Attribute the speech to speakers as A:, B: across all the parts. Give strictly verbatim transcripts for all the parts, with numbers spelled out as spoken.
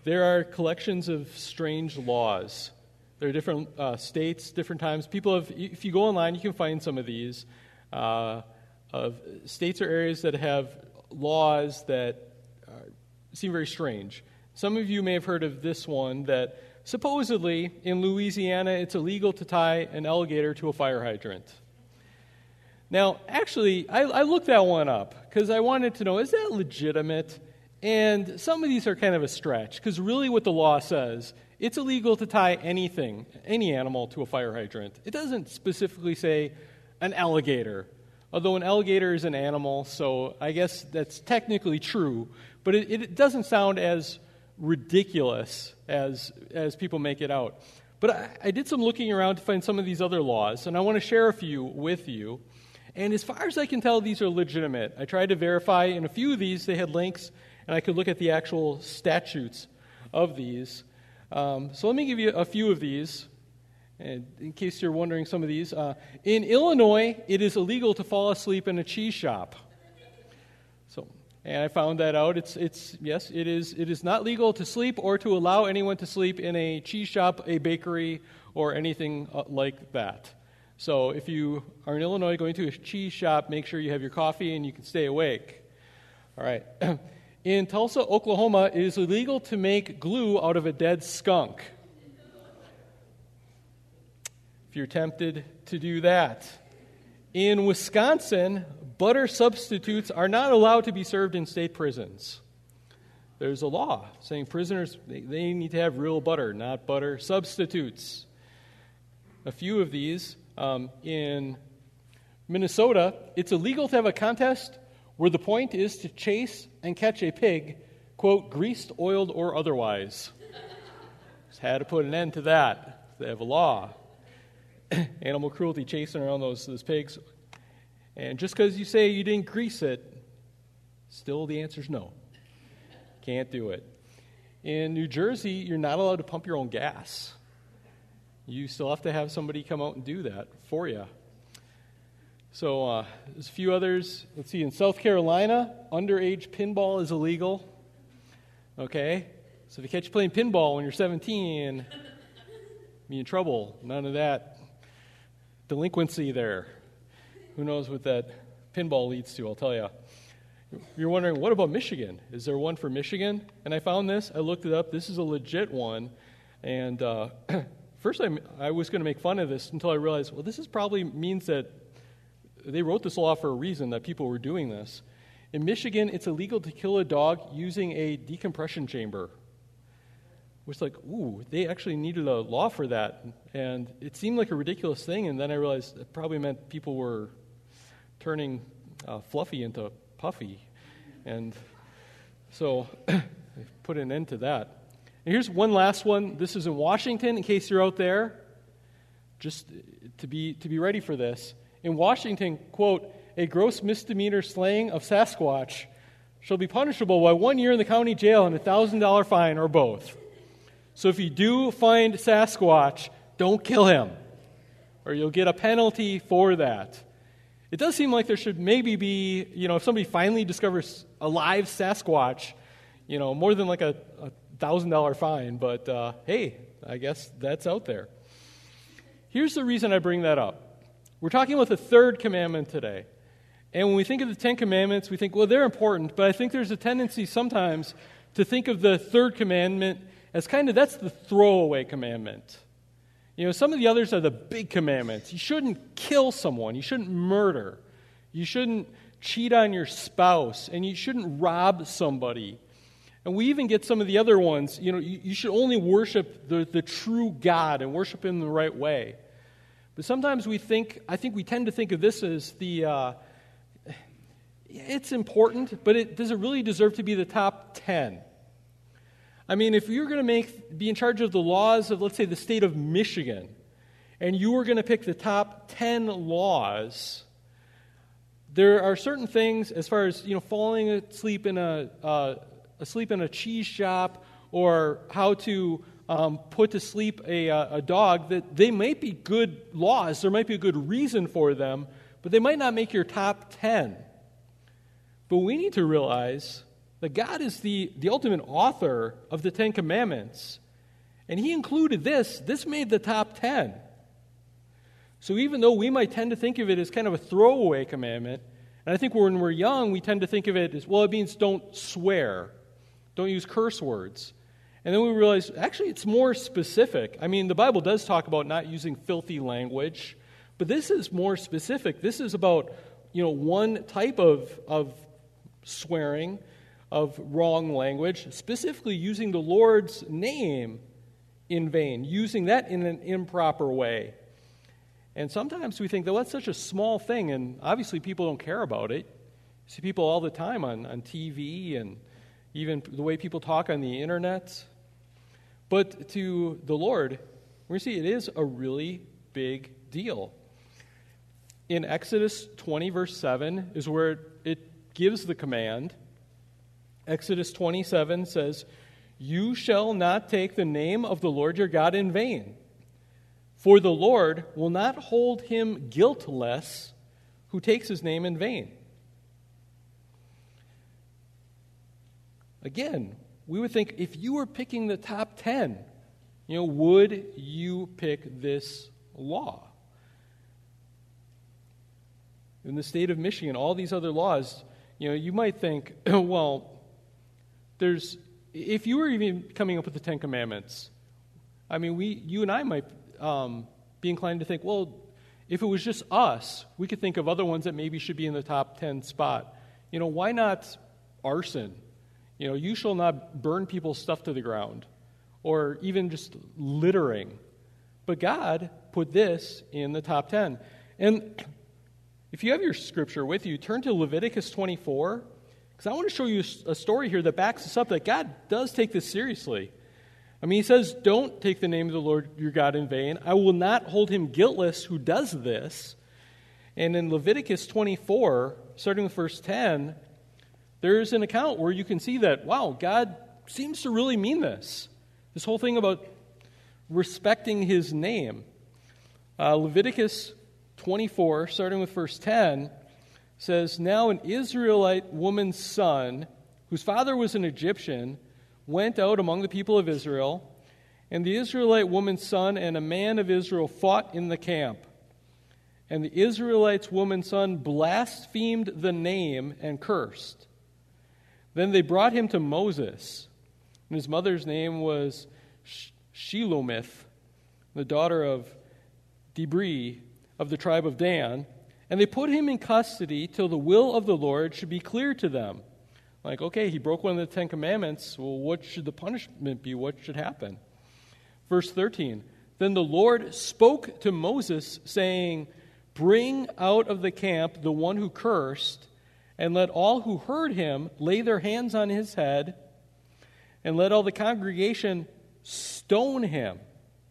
A: there are collections of strange laws. There are different uh, states, different times. People have, if you go online, you can find some of these, uh, of states or areas that have laws that uh, seem very strange. Some of you may have heard of this one that supposedly in Louisiana it's illegal to tie an alligator to a fire hydrant. Now, actually, I, I looked that one up because I wanted to know, is that legitimate? And some of these are kind of a stretch because really what the law says, it's illegal to tie anything, any animal to a fire hydrant. It doesn't specifically say an alligator, although an alligator is an animal, so I guess that's technically true, but it, it doesn't sound as ridiculous as as people make it out. But I, I did some looking around to find some of these other laws, and I want to share a few with you. And as far as I can tell, these are legitimate. I tried to verify in a few of these, they had links, and I could look at the actual statutes of these. Um, so let me give you a few of these, and in case you're wondering some of these. Uh, in Illinois, it is illegal to fall asleep in a cheese shop. So, and I found that out. It's it's yes, it is it is not legal to sleep or to allow anyone to sleep in a cheese shop, a bakery, or anything like that. So if you are in Illinois going to a cheese shop, make sure you have your coffee and you can stay awake. All right. In Tulsa, Oklahoma, it is illegal to make glue out of a dead skunk. If you're tempted to do that. In Wisconsin, butter substitutes are not allowed to be served in state prisons. There's a law saying prisoners, they, they need to have real butter, not butter substitutes. A few of these. Um, in Minnesota, it's illegal to have a contest where the point is to chase and catch a pig, quote, greased, oiled, or otherwise. Just had to put an end to that. They have a law. Animal cruelty, chasing around those, those pigs. And just because you say you didn't grease it, still the answer's no. Can't do it. In New Jersey, you're not allowed to pump your own gas. You still have to have somebody come out and do that for you. So uh, there's a few others. Let's see, in South Carolina, underage pinball is illegal. Okay? So if you catch you playing pinball when you're seventeen, be in trouble. None of that delinquency there. Who knows what that pinball leads to, I'll tell you. You're wondering, what about Michigan? Is there one for Michigan? And I found this. I looked it up. This is a legit one. And uh, first I, I was going to make fun of this until I realized, well, this is probably means that they wrote this law for a reason, that people were doing this. In Michigan, it's illegal to kill a dog using a decompression chamber. It's like, ooh, they actually needed a law for that. And it seemed like a ridiculous thing, and then I realized it probably meant people were turning uh, Fluffy into Puffy. And so I put an end to that. And here's one last one. This is in Washington, in case you're out there, just to be to be ready for this. In Washington, quote, a gross misdemeanor slaying of Sasquatch shall be punishable by one year in the county jail and a one thousand dollars fine or both. So if you do find Sasquatch, don't kill him, or you'll get a penalty for that. It does seem like there should maybe be, you know, if somebody finally discovers a live Sasquatch, you know, more than like a one thousand dollars fine, but uh, hey, I guess that's out there. Here's the reason I bring that up. We're talking about the third commandment today. And when we think of the Ten Commandments, we think, well, they're important, but I think there's a tendency sometimes to think of the third commandment as kind of, that's the throwaway commandment. You know, some of the others are the big commandments. You shouldn't kill someone. You shouldn't murder. You shouldn't cheat on your spouse. And you shouldn't rob somebody. And we even get some of the other ones. You know, you, you should only worship the, the true God and worship Him the right way. But sometimes we think, I think we tend to think of this as the, uh, it's important, but it, does it really deserve to be the top ten? I mean, if you're going to make be in charge of the laws of, let's say, the state of Michigan, and you were going to pick the top ten laws, there are certain things as far as, you know, falling asleep in a uh, asleep in a cheese shop, or how to um, put to sleep a, a dog, that they might be good laws. There might be a good reason for them, but they might not make your top ten. But we need to realize that God is the, the ultimate author of the Ten Commandments. And he included this. This made the top ten. So even though we might tend to think of it as kind of a throwaway commandment, and I think when we're young, we tend to think of it as, well, it means don't swear. Don't use curse words. And then we realize, actually, it's more specific. I mean, the Bible does talk about not using filthy language, but this is more specific. This is about, you know, one type of, of swearing, of wrong language, specifically using the Lord's name in vain, using that in an improper way. And sometimes we think, that well, that's such a small thing, and obviously people don't care about it. You see people all the time on, on T V and even the way people talk on the internet. But to the Lord, we see it is a really big deal. In Exodus twenty, verse seven, is where it gives the command. Exodus twenty-seven says, "You shall not take the name of the Lord your God in vain, for the Lord will not hold him guiltless who takes his name in vain." Again, we would think, if you were picking the top ten, you know, would you pick this law? In the state of Michigan, all these other laws, you know, you might think, well, there's, if you were even coming up with the Ten Commandments, I mean, we, you and I might um, be inclined to think, well, if it was just us, we could think of other ones that maybe should be in the top ten spot. You know, why not arson? You know, you shall not burn people's stuff to the ground, or even just littering. But God put this in the top ten. And if you have your scripture with you, turn to Leviticus twenty-four, because I want to show you a story here that backs us up that God does take this seriously. I mean, he says, don't take the name of the Lord your God in vain. I will not hold him guiltless who does this. And in Leviticus twenty-four, starting with verse ten, there's an account where you can see that, wow, God seems to really mean this. This whole thing about respecting his name. Uh, Leviticus twenty-four, starting with verse ten, says, "Now an Israelite woman's son, whose father was an Egyptian, went out among the people of Israel, and the Israelite woman's son and a man of Israel fought in the camp. And the Israelite's woman's son blasphemed the name and cursed. Then they brought him to Moses, and his mother's name was Shelomith, the daughter of Dibri of the tribe of Dan, and they put him in custody till the will of the Lord should be clear to them." Like, okay, he broke one of the Ten Commandments. Well, what should the punishment be? What should happen? Verse thirteen, "Then the Lord spoke to Moses, saying, 'Bring out of the camp the one who cursed, and let all who heard him lay their hands on his head, and let all the congregation stone him,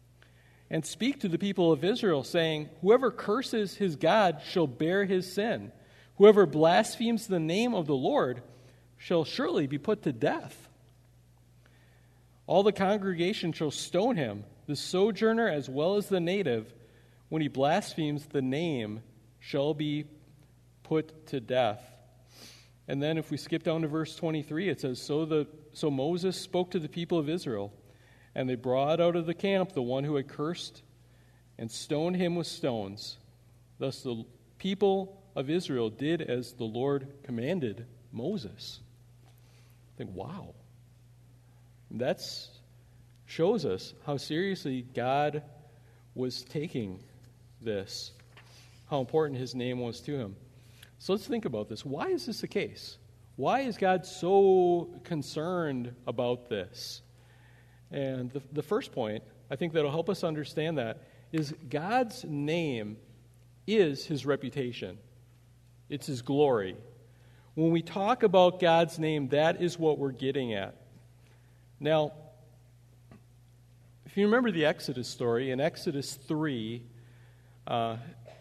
A: and speak to the people of Israel, saying, whoever curses his God shall bear his sin. Whoever blasphemes the name of the Lord shall surely be put to death. All the congregation shall stone him, the sojourner as well as the native. When he blasphemes the name, shall be put to death.'" And then if we skip down to verse twenty-three, it says, so, the, so Moses spoke to the people of Israel, and they brought out of the camp the one who had cursed and stoned him with stones. Thus the people of Israel did as the Lord commanded Moses. I think, wow. That shows us how seriously God was taking this, how important his name was to him. So let's think about this. Why is this the case? Why is God so concerned about this? And the, the first point, I think that'll help us understand that, is God's name is his reputation. It's his glory. When we talk about God's name, that is what we're getting at. Now, if you remember the Exodus story, in Exodus three, uh,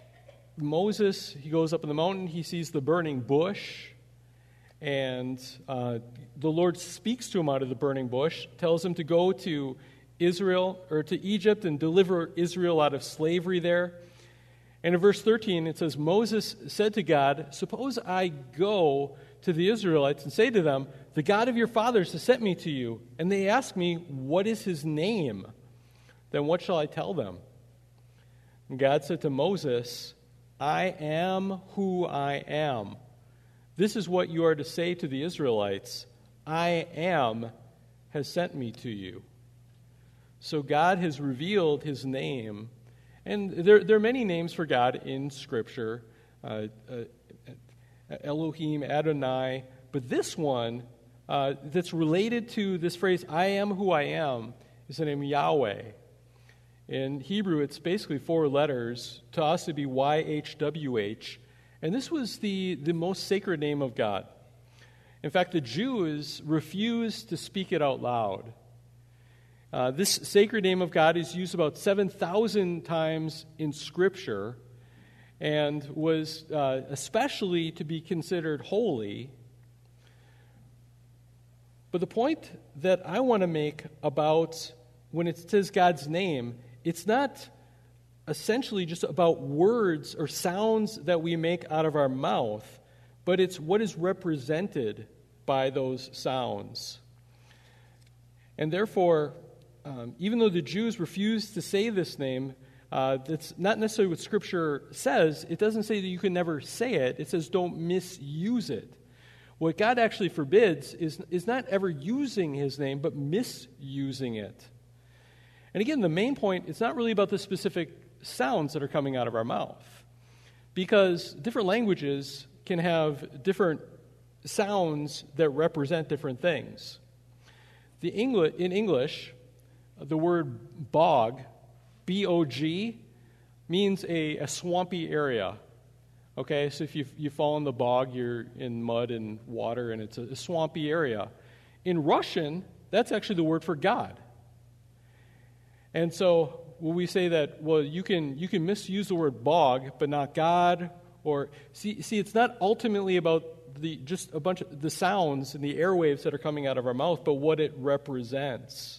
A: Moses, he goes up in the mountain, he sees the burning bush, and uh, the Lord speaks to him out of the burning bush, tells him to go to Israel, or to Egypt, and deliver Israel out of slavery there. And in verse thirteen, it says, Moses said to God, suppose I go to the Israelites and say to them, the God of your fathers has sent me to you, and they ask me, what is his name? Then what shall I tell them? And God said to Moses, I am who I am. This is what you are to say to the Israelites, I am has sent me to you. So God has revealed his name. And there, there are many names for God in Scripture, uh, uh, Elohim, Adonai, but this one uh, that's related to this phrase, I am who I am, is the name Yahweh. In Hebrew, it's basically four letters. To us, it'd be Y H W H. And this was the, the most sacred name of God. In fact, the Jews refused to speak it out loud. Uh, this sacred name of God is used about seven thousand times in Scripture and was uh, especially to be considered holy. But the point that I want to make about when it says God's name, it's not essentially just about words or sounds that we make out of our mouth, but it's what is represented by those sounds. And therefore, um, even though the Jews refused to say this name, uh, that's not necessarily what Scripture says. It doesn't say that you can never say it. It says don't misuse it. What God actually forbids is, is not ever using his name, but misusing it. And again, the main point, it's not really about the specific sounds that are coming out of our mouth, because different languages can have different sounds that represent different things. The Engli- in English, the word bog, B O G, means a, a swampy area. Okay, so if you you fall in the bog, you're in mud and water, and it's a, a swampy area. In Russian, that's actually the word for God. And so when we say that, well, you can you can misuse the word bog, but not God, or see see, it's not ultimately about the just a bunch of the sounds and the airwaves that are coming out of our mouth, but what it represents.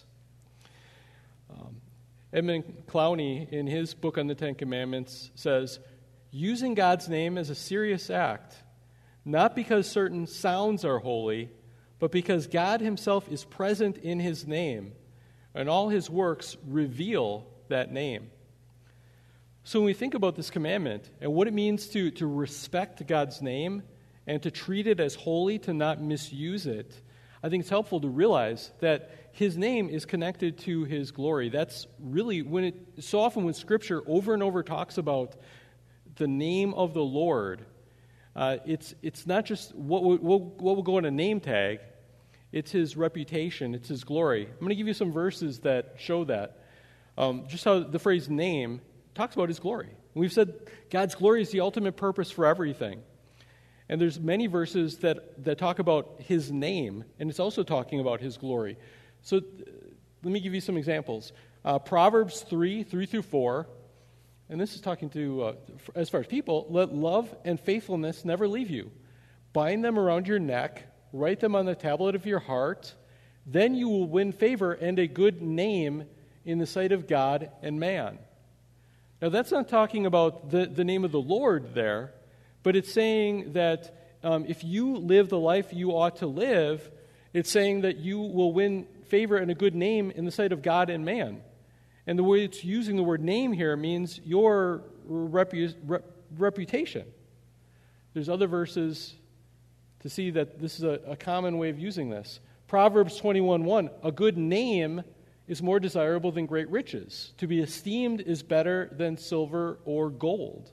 A: Um, Edmund Clowney, in his book on the Ten Commandments, says, using God's name is a serious act, not because certain sounds are holy, but because God himself is present in his name, and all his works reveal that name. So when we think about this commandment and what it means to, to respect God's name and to treat it as holy, to not misuse it, I think it's helpful to realize that his name is connected to his glory. That's really, when it so often when Scripture over and over talks about the name of the Lord, uh, it's it's not just what will, what will go on a name tag, it's his reputation, it's his glory. I'm going to give you some verses that show that. Um, just how the phrase name talks about his glory. We've said God's glory is the ultimate purpose for everything. And there's many verses that, that talk about his name, and it's also talking about his glory. So uh, let me give you some examples. Uh, Proverbs three, three through four, and this is talking to, uh, as far as people, let love and faithfulness never leave you. Bind them around your neck, write them on the tablet of your heart, then you will win favor and a good name in the sight of God and man. Now that's not talking about the, the name of the Lord there, but it's saying that um, if you live the life you ought to live, it's saying that you will win favor and a good name in the sight of God and man. And the way it's using the word name here means your repu- rep- reputation. There's other verses to see that this is a, a common way of using this. Proverbs twenty-one one, a good name is more desirable than great riches. To be esteemed is better than silver or gold.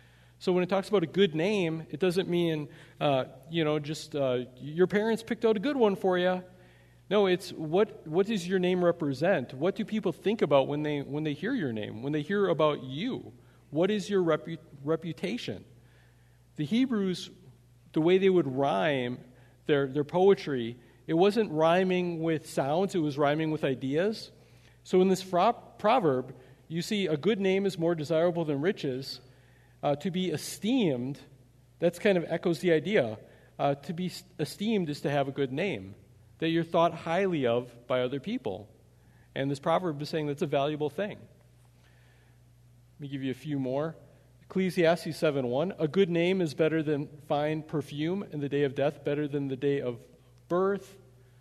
A: So when it talks about a good name, it doesn't mean, uh, you know, just uh, your parents picked out a good one for you. No, it's what what does your name represent? What do people think about when they when they hear your name, when they hear about you? What is your repu- reputation? The Hebrews, the way they would rhyme their, their poetry, it wasn't rhyming with sounds, it was rhyming with ideas. So in this fro- proverb, you see a good name is more desirable than riches. Uh, to be esteemed, that's kind of echoes the idea. Uh, to be esteemed is to have a good name, that you're thought highly of by other people. And this proverb is saying that's a valuable thing. Let me give you a few more. Ecclesiastes seven one, a good name is better than fine perfume, and the day of death better than the day of birth.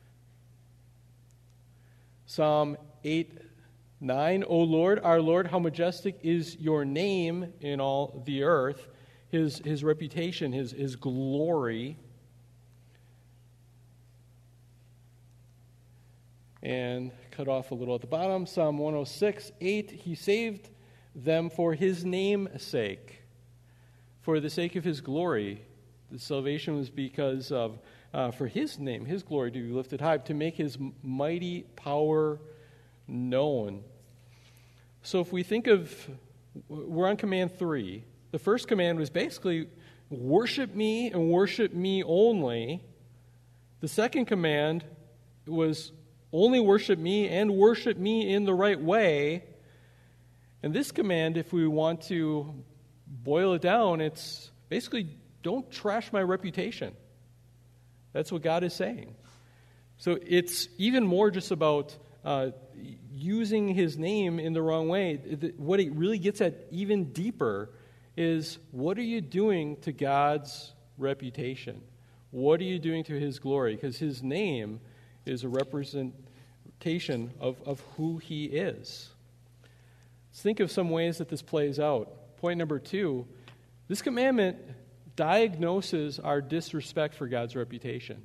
A: Psalm eight nine, O Lord, our Lord, how majestic is your name in all the earth. His, his reputation, his, his glory. And cut off a little at the bottom, Psalm one oh six eight, he saved them for his name's sake, for the sake of his glory. The salvation was because of, uh, for his name, his glory to be lifted high, to make his mighty power known. So if we think of, we're on command three. The first command was basically, worship me and worship me only. The second command was, only worship me and worship me in the right way. And this command, if we want to boil it down, it's basically, don't trash my reputation. That's what God is saying. So it's even more just about uh, using his name in the wrong way. What it really gets at even deeper is, what are you doing to God's reputation? What are you doing to his glory? Because his name is a representation of, of who he is. Let's think of some ways that this plays out. Point number two, this commandment diagnoses our disrespect for God's reputation.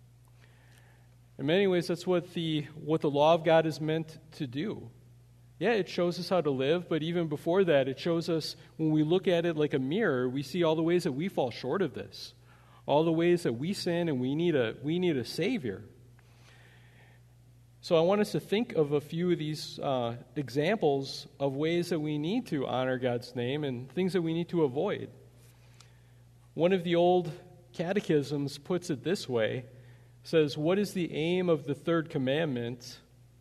A: In many ways, that's what the what the law of God is meant to do. Yeah, it shows us how to live, but even before that, it shows us, when we look at it like a mirror, we see all the ways that we fall short of this, all the ways that we sin and we need a we need a Savior. So I want us to think of a few of these uh, examples of ways that we need to honor God's name and things that we need to avoid. One of the old catechisms puts it this way, says, what is the aim of the third commandment?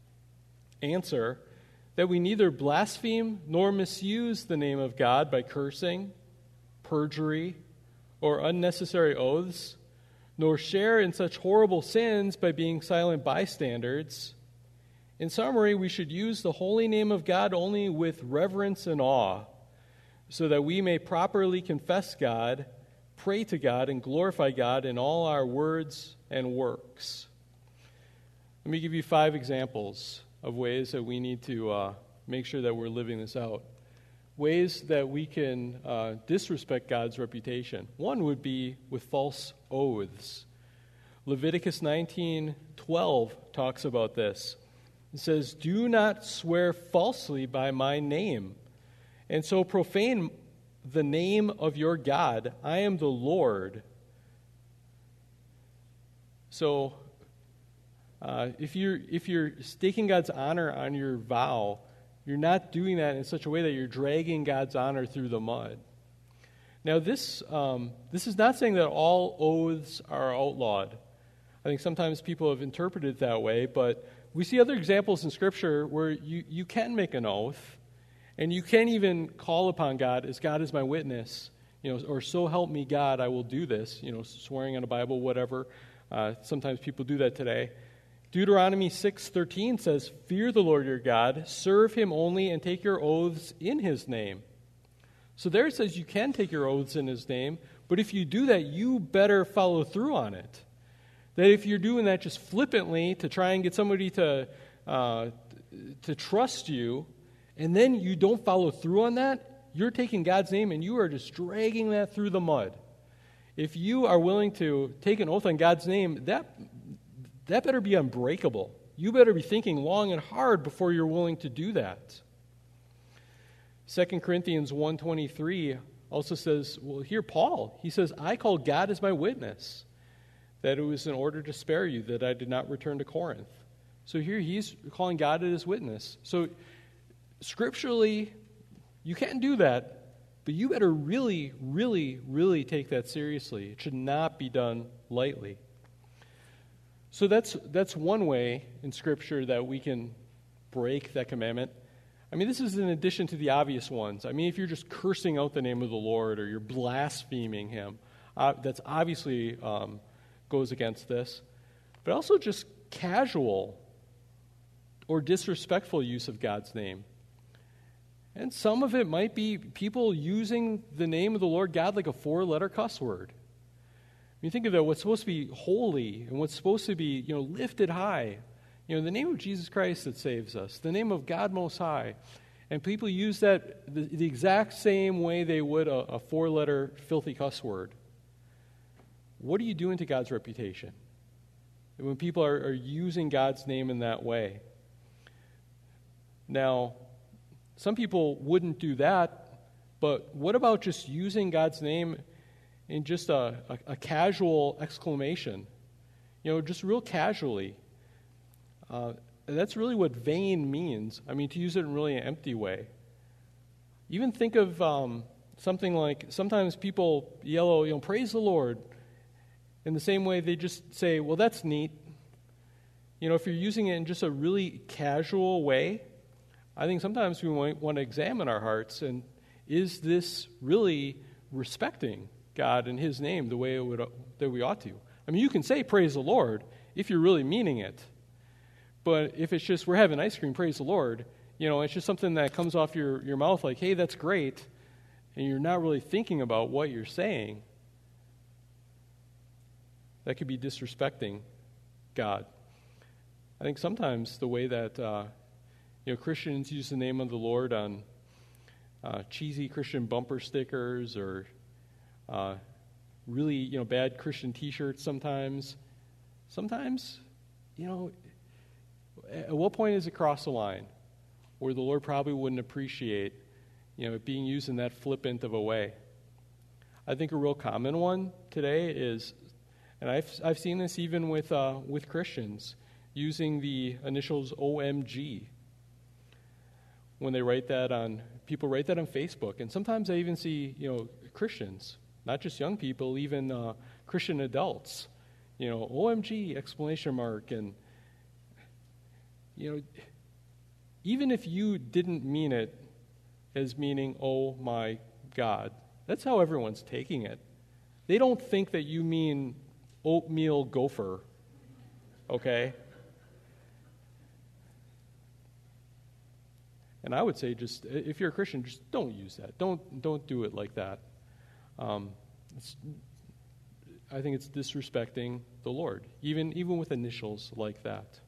A: Answer, that we neither blaspheme nor misuse the name of God by cursing, perjury, or unnecessary oaths, nor share in such horrible sins by being silent bystanders. In summary, we should use the holy name of God only with reverence and awe, so that we may properly confess God, pray to God, and glorify God in all our words and works. Let me give you five examples of ways that we need to uh, make sure that we're living this out. Ways that we can uh, disrespect God's reputation. One would be with false oaths. Leviticus nineteen twelve talks about this. It says, do not swear falsely by my name, and so profane the name of your God. I am the Lord. So, uh, if you're if you're staking God's honor on your vow, you're not doing that in such a way that you're dragging God's honor through the mud. Now, this um, this is not saying that all oaths are outlawed. I think sometimes people have interpreted it that way, but we see other examples in Scripture where you, you can make an oath, and you can even call upon God as God is my witness, you know, or so help me God, I will do this, you know, swearing on a Bible, whatever. Uh, sometimes people do that today. Deuteronomy six thirteen says, fear the Lord your God, serve him only, and take your oaths in his name. So there it says you can take your oaths in his name, but if you do that, you better follow through on it. That if you're doing that just flippantly to try and get somebody to uh, to trust you, and then you don't follow through on that, you're taking God's name and you are just dragging that through the mud. If you are willing to take an oath on God's name, that that better be unbreakable. You better be thinking long and hard before you're willing to do that. Second Corinthians one twenty-three also says, well, here Paul, he says, I call God as my witness, that it was in order to spare you that I did not return to Corinth. So here he's calling God as his witness. So scripturally, you can do that, but you better really, really, really take that seriously. It should not be done lightly. So that's that's one way in Scripture that we can break that commandment. I mean, this is in addition to the obvious ones. I mean, if you're just cursing out the name of the Lord or you're blaspheming him, uh, that's obviously um, goes against this. But also just casual or disrespectful use of God's name. And some of it might be people using the name of the Lord God like a four-letter cuss word. You think of that, what's supposed to be holy and what's supposed to be, you know, lifted high. You know, the name of Jesus Christ that saves us, the name of God Most High. And people use that the, the exact same way they would a, a four-letter filthy cuss word. What are you doing to God's reputation when people are, are using God's name in that way? Now, some people wouldn't do that, but what about just using God's name in just a, a, a casual exclamation? You know, just real casually. Uh, that's really what vain means. I mean, to use it in really an empty way. Even think of um, something like, sometimes people yell, you know, praise the Lord. In the same way, they just say, well, that's neat. You know, if you're using it in just a really casual way, I think sometimes we might want to examine our hearts, and is this really respecting God and His name the way it would, that we ought to? I mean, you can say praise the Lord if you're really meaning it, but if it's just we're having ice cream, praise the Lord, you know, it's just something that comes off your, your mouth like, hey, that's great, and you're not really thinking about what you're saying, that could be disrespecting God. I think sometimes the way that uh, you know Christians use the name of the Lord on uh, cheesy Christian bumper stickers or uh, really you know bad Christian T-shirts. Sometimes, sometimes, you know, at what point is it cross the line where the Lord probably wouldn't appreciate you know it being used in that flippant of a way? I think a real common one today is, and I've I've seen this even with uh, with Christians, using the initials O M G when they write that on, people write that on Facebook. And sometimes I even see, you know, Christians, not just young people, even uh, Christian adults, you know, O M G, exclamation mark. And, you know, even if you didn't mean it as meaning, oh my God, that's how everyone's taking it. They don't think that you mean oatmeal gopher, okay? And I would say, just if you're a Christian, just don't use that. Don't don't do it like that. Um, it's, I think it's disrespecting the Lord, even even with initials like that.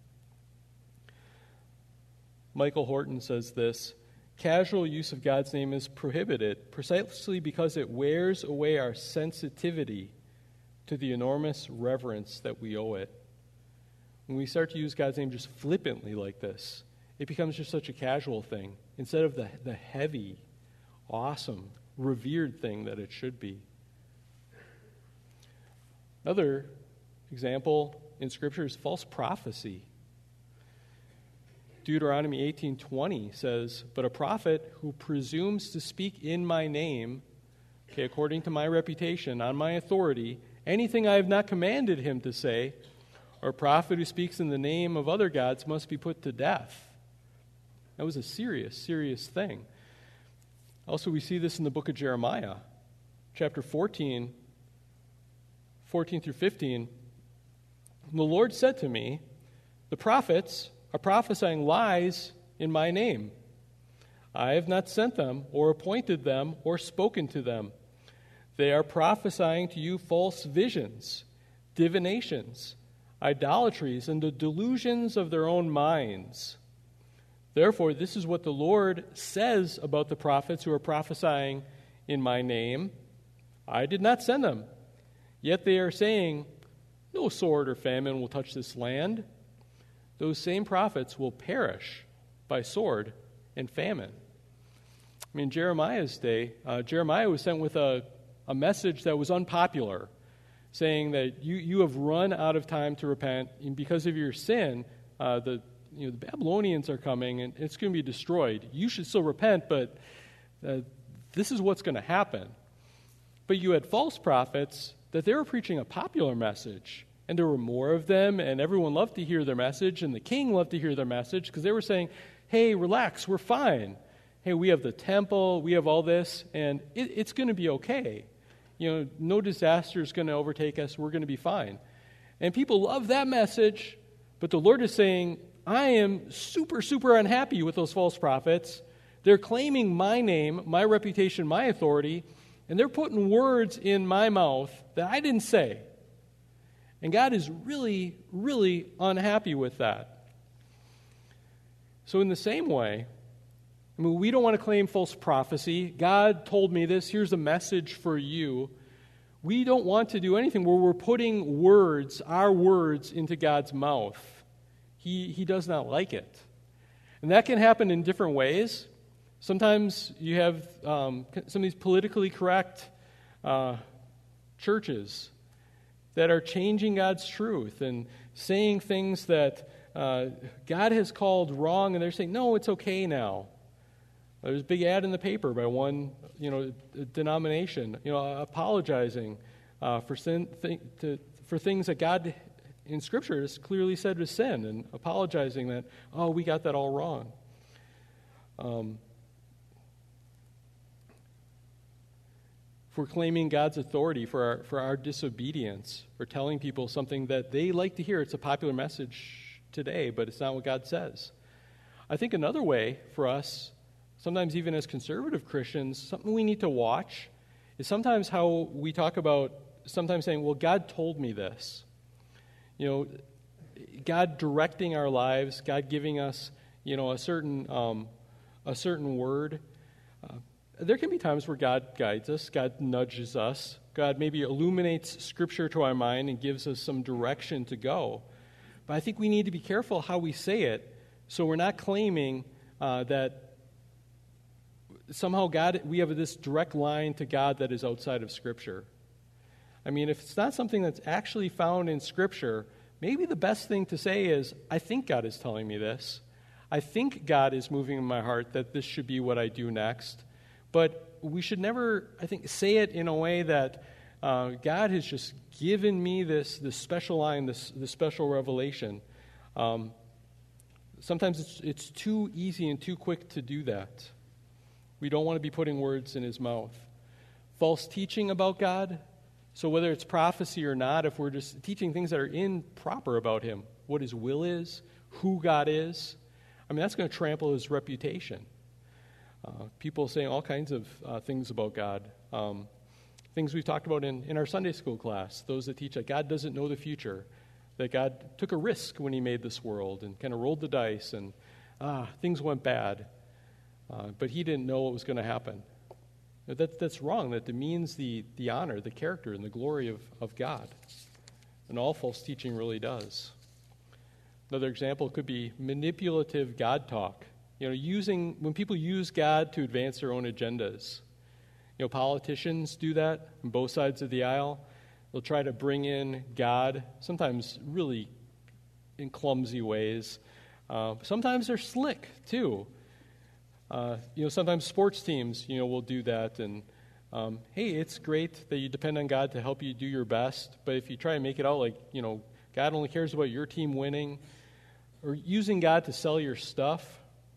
A: Michael Horton says this: casual use of God's name is prohibited precisely because it wears away our sensitivity to the enormous reverence that we owe it. When we start to use God's name just flippantly like this, it becomes just such a casual thing instead of the, the heavy, awesome, revered thing that it should be. Another example in Scripture is false prophecy. Deuteronomy eighteen twenty says, "But a prophet who presumes to speak in my name, okay, according to my reputation, on my authority, anything I have not commanded him to say, or a prophet who speaks in the name of other gods must be put to death." That was a serious, serious thing. Also, we see this in the book of Jeremiah, chapter fourteen, fourteen through fifteen. "The Lord said to me, the prophets are prophesying lies in my name. I have not sent them, or appointed them, or spoken to them. They are prophesying to you false visions, divinations, idolatries, and the delusions of their own minds. Therefore, this is what the Lord says about the prophets who are prophesying in my name. I did not send them. Yet they are saying, no sword or famine will touch this land. Those same prophets will perish by sword and famine." I mean, Jeremiah's day, uh, Jeremiah was sent with a, a message that was unpopular, saying that you, you have run out of time to repent, and because of your sin, uh, the You know, the Babylonians are coming, and it's going to be destroyed. You should still repent, but uh, this is what's going to happen. But you had false prophets that they were preaching a popular message, and there were more of them, and everyone loved to hear their message, and the king loved to hear their message, because they were saying, hey, relax, we're fine. Hey, we have the temple, we have all this, and it, it's going to be okay. You know, no disaster is going to overtake us, we're going to be fine. And people love that message, but the Lord is saying, I am super, super unhappy with those false prophets. They're claiming my name, my reputation, my authority, and they're putting words in my mouth that I didn't say. And God is really, really unhappy with that. So in the same way, I mean, we don't want to claim false prophecy. God told me this. Here's a message for you. We don't want to do anything where we're putting words, our words, into God's mouth. He, he does not like it. And that can happen in different ways. Sometimes you have um, some of these politically correct uh, churches that are changing God's truth and saying things that uh, God has called wrong, and they're saying, no, it's okay now. There's a big ad in the paper by one, you know, denomination, you know, apologizing uh, for sin, th- to, for things that God in Scripture has clearly said was sin, and apologizing that, oh, we got that all wrong. Um, for claiming God's authority for our, for our disobedience, for telling people something that they like to hear. It's a popular message today, but it's not what God says. I think another way for us, sometimes even as conservative Christians, something we need to watch is sometimes how we talk about, sometimes saying, well, God told me this. You know, God directing our lives, God giving us, you know, a certain um, a certain word. Uh, there can be times where God guides us, God nudges us, God maybe illuminates Scripture to our mind and gives us some direction to go. But I think we need to be careful how we say it, so we're not claiming uh, that somehow God, we have this direct line to God that is outside of Scripture. I mean, if it's not something that's actually found in Scripture, maybe the best thing to say is, I think God is telling me this. I think God is moving in my heart that this should be what I do next. But we should never, I think, say it in a way that uh, God has just given me this, this special line, this, this special revelation. Um, sometimes it's, it's too easy and too quick to do that. We don't want to be putting words in his mouth. False teaching about God. So whether it's prophecy or not, if we're just teaching things that are improper about him, what his will is, who God is, I mean, that's going to trample his reputation. Uh, people saying all kinds of uh, things about God. Um, things we've talked about in, in our Sunday school class. Those that teach that God doesn't know the future. That God took a risk when he made this world and kind of rolled the dice and ah, things went bad. Uh, but he didn't know what was going to happen. That, that's wrong. That demeans the, the honor, the character, and the glory of, of God. And all false teaching really does. Another example could be manipulative God talk. You know, using when people use God to advance their own agendas. You know, politicians do that on both sides of the aisle. They'll try to bring in God, sometimes really in clumsy ways. Uh, sometimes they're slick, too. Uh, you know, sometimes sports teams, you know, will do that. And, um, hey, it's great that you depend on God to help you do your best. But if you try and make it out like, you know, God only cares about your team winning, or using God to sell your stuff,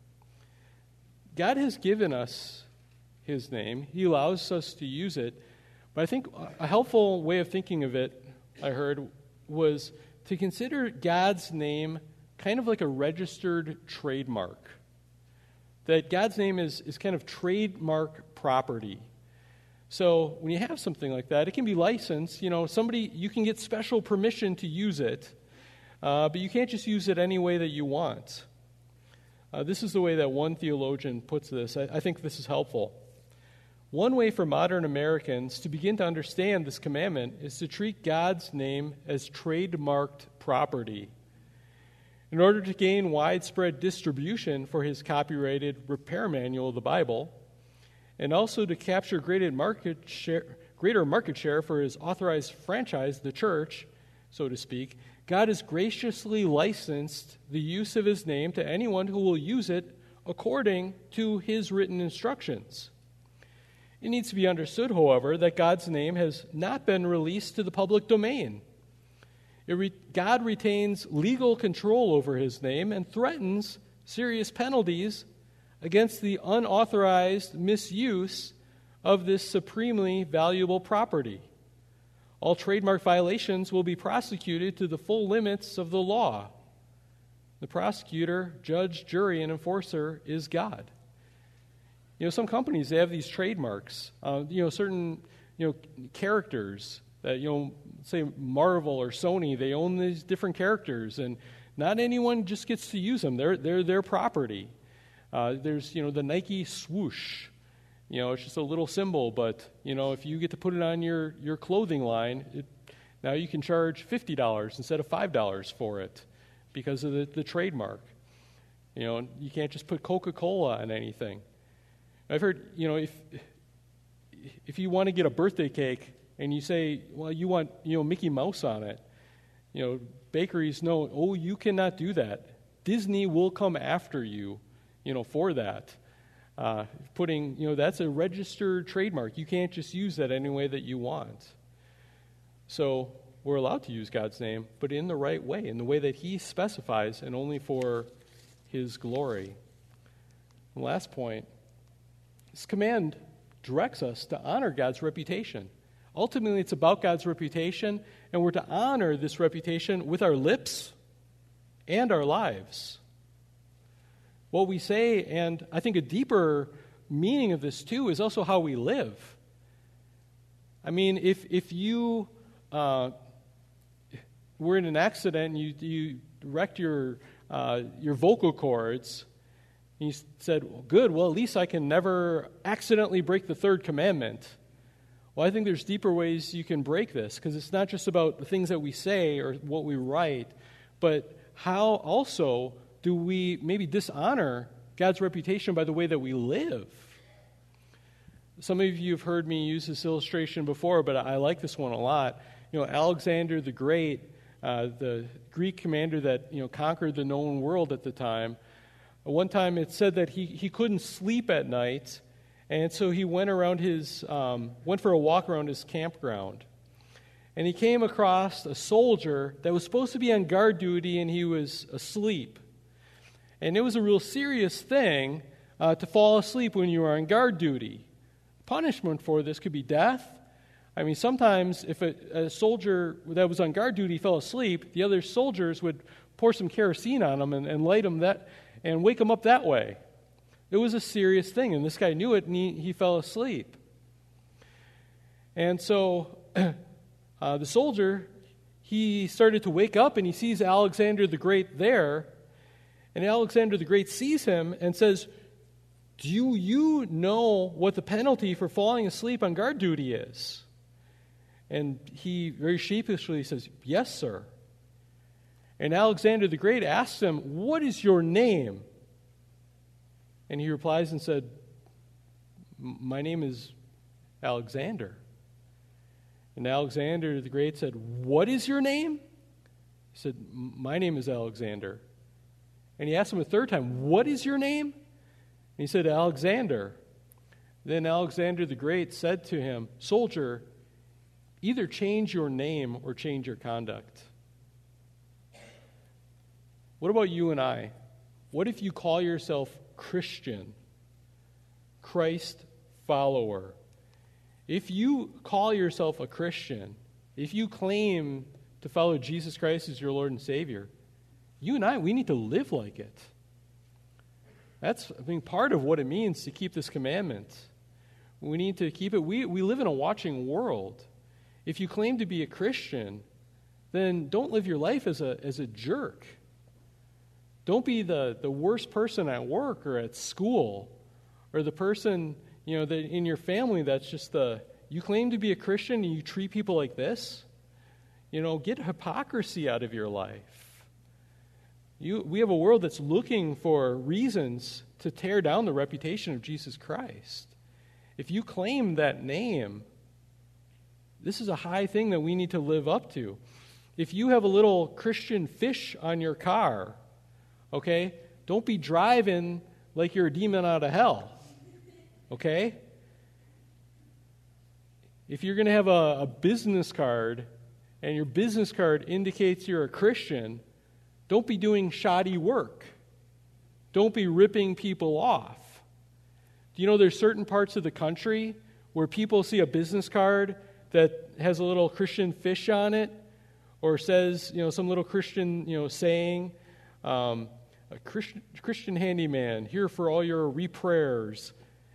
A: God has given us his name. He allows us to use it. But I think a helpful way of thinking of it, I heard, was to consider God's name kind of like a registered trademark. That God's name is, is kind of trademark property. So when you have something like that, it can be licensed. You know, somebody, you can get special permission to use it, uh, but you can't just use it any way that you want. Uh, this is the way that one theologian puts this. I, I think this is helpful. One way for modern Americans to begin to understand this commandment is to treat God's name as trademarked property. In order to gain widespread distribution for his copyrighted repair manual of the Bible, and also to capture greater market share, greater market share for his authorized franchise, the church, so to speak, God has graciously licensed the use of his name to anyone who will use it according to his written instructions. It needs to be understood, however, that God's name has not been released to the public domain. It re- God retains legal control over his name and threatens serious penalties against the unauthorized misuse of this supremely valuable property. All trademark violations will be prosecuted to the full limits of the law. The prosecutor, judge, jury, and enforcer is God. You know, some companies, they have these trademarks, uh, you know, certain, you know, characters that, you know, say Marvel or Sony, they own these different characters, and not anyone just gets to use them. They're, they're their property. Uh, there's, you know, the Nike swoosh. You know, it's just a little symbol, but, you know, if you get to put it on your, your clothing line, it, now you can charge fifty dollars instead of five dollars for it because of the, the trademark. You know, you can't just put Coca-Cola on anything. I've heard, you know, if if you want to get a birthday cake and you say, well, you want, you know, Mickey Mouse on it, you know, bakeries know, oh, you cannot do that. Disney will come after you, you know, for that. Uh, putting, you know, that's a registered trademark. You can't just use that any way that you want. So we're allowed to use God's name, but in the right way, in the way that He specifies, and only for His glory. And last point, this command directs us to honor God's reputation. Ultimately, it's about God's reputation, and we're to honor this reputation with our lips and our lives. What we say, and I think a deeper meaning of this too, is also how we live. I mean, if if you uh, were in an accident and you, you wrecked your, uh, your vocal cords, and you said, well, good, well, at least I can never accidentally break the third commandment. Well, I think there's deeper ways you can break this, because it's not just about the things that we say or what we write, but how also do we maybe dishonor God's reputation by the way that we live? Some of you have heard me use this illustration before, but I like this one a lot. You know, Alexander the Great, uh, the Greek commander that, you know, conquered the known world at the time, one time it said that he, he couldn't sleep at night, and so he went around his um, went for a walk around his campground. And he came across a soldier that was supposed to be on guard duty, and he was asleep. And it was a real serious thing uh, to fall asleep when you were on guard duty. Punishment for this could be death. I mean, sometimes if a, a soldier that was on guard duty fell asleep, the other soldiers would pour some kerosene on him and, and light him that and wake him up that way. It was a serious thing, and this guy knew it, and he, he fell asleep. And so uh, the soldier, he started to wake up, and he sees Alexander the Great there, and Alexander the Great sees him and says, do you know what the penalty for falling asleep on guard duty is? And he very sheepishly says, yes, sir. And Alexander the Great asks him, what is your name? And he replies and said, my name is Alexander. And Alexander the Great said, what is your name? He said, my name is Alexander. And he asked him a third time, what is your name? And he said, Alexander. Then Alexander the Great said to him, soldier, either change your name or change your conduct. What about you and I? What if you call yourself Christian, Christ follower? If you call yourself a Christian, if you claim to follow Jesus Christ as your Lord and Savior, you and I, we need to live like it. That's, I mean, part of what it means to keep this commandment. We need to keep it. We, we live in a watching world. If you claim to be a Christian, then don't live your life as a as a jerk. Don't be the, the worst person at work or at school, or the person, you know, that in your family that's just the, you claim to be a Christian and you treat people like this. You know, get hypocrisy out of your life. You, we have a world that's looking for reasons to tear down the reputation of Jesus Christ. If you claim that name, this is a high thing that we need to live up to. If you have a little Christian fish on your car, okay, don't be driving like you're a demon out of hell, okay? If you're going to have a, a business card and your business card indicates you're a Christian, don't be doing shoddy work. Don't be ripping people off. Do you know there's certain parts of the country where people see a business card that has a little Christian fish on it, or says, you know, some little Christian, you know, saying, um, a Christian, Christian handyman, here for all your re-prayers.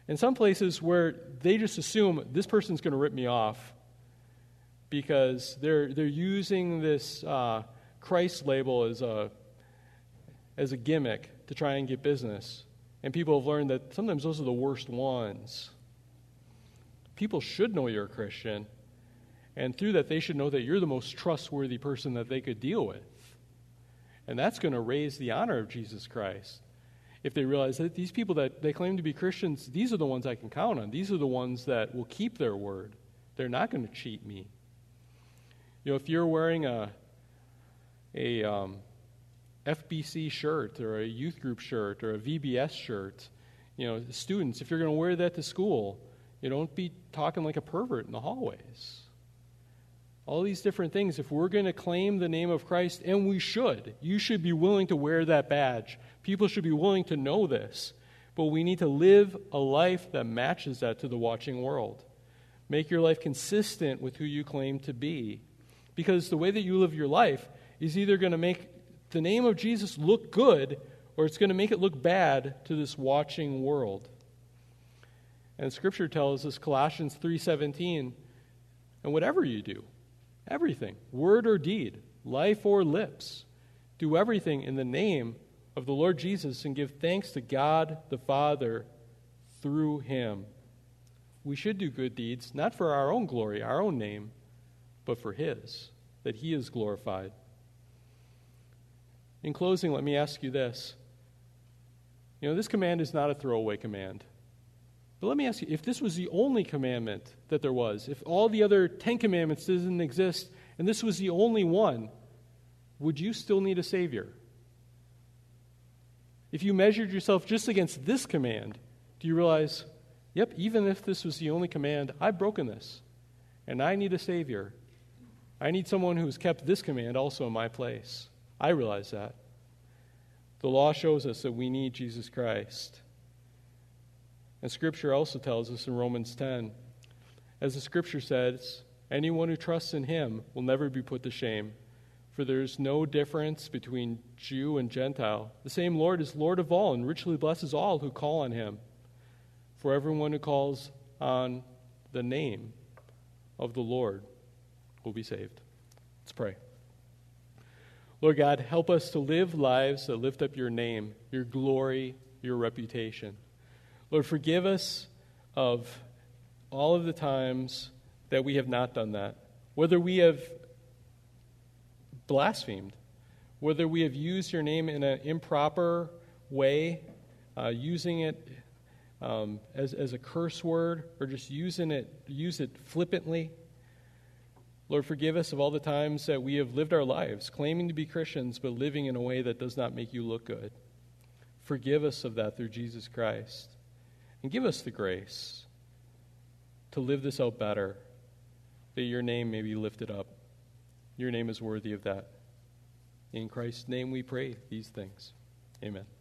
A: In some places where they just assume this person's going to rip me off because they're they're using this uh, Christ label as a as a gimmick to try and get business. And people have learned that sometimes those are the worst ones. People should know you're a Christian, and through that they should know that you're the most trustworthy person that they could deal with. And that's going to raise the honor of Jesus Christ. If they realize that these people that they claim to be Christians, these are the ones I can count on. These are the ones that will keep their word. They're not going to cheat me. You know, if you're wearing a a um, F B C shirt or a youth group shirt or a V B S shirt, you know, students, if you're going to wear that to school, you don't be talking like a pervert in the hallways. All these different things, if we're going to claim the name of Christ, and we should, you should be willing to wear that badge. People should be willing to know this. But we need to live a life that matches that to the watching world. Make your life consistent with who you claim to be. Because the way that you live your life is either going to make the name of Jesus look good, or it's going to make it look bad to this watching world. And Scripture tells us, Colossians three seventeen, and whatever you do, everything, word or deed, life or lips, do everything in the name of the Lord Jesus and give thanks to God the Father through him. We should do good deeds, not for our own glory, our own name, but for his, that he is glorified. In closing, let me ask you this. You know, this command is not a throwaway command. But let me ask you, if this was the only commandment that there was, if all the other Ten Commandments didn't exist, and this was the only one, would you still need a Savior? If you measured yourself just against this command, do you realize, yep, even if this was the only command, I've broken this, and I need a Savior. I need someone who's kept this command also in my place. I realize that. The law shows us that we need Jesus Christ. And Scripture also tells us in Romans ten, as the Scripture says, anyone who trusts in him will never be put to shame, for there is no difference between Jew and Gentile. The same Lord is Lord of all and richly blesses all who call on him. For everyone who calls on the name of the Lord will be saved. Let's pray. Lord God, help us to live lives that lift up your name, your glory, your reputation. Lord, forgive us of all of the times that we have not done that. Whether we have blasphemed, whether we have used your name in an improper way, uh, using it um, as, as a curse word, or just using it, use it flippantly. Lord, forgive us of all the times that we have lived our lives claiming to be Christians, but living in a way that does not make you look good. Forgive us of that through Jesus Christ. And give us the grace to live this out better, that your name may be lifted up. Your name is worthy of that. In Christ's name we pray these things. Amen.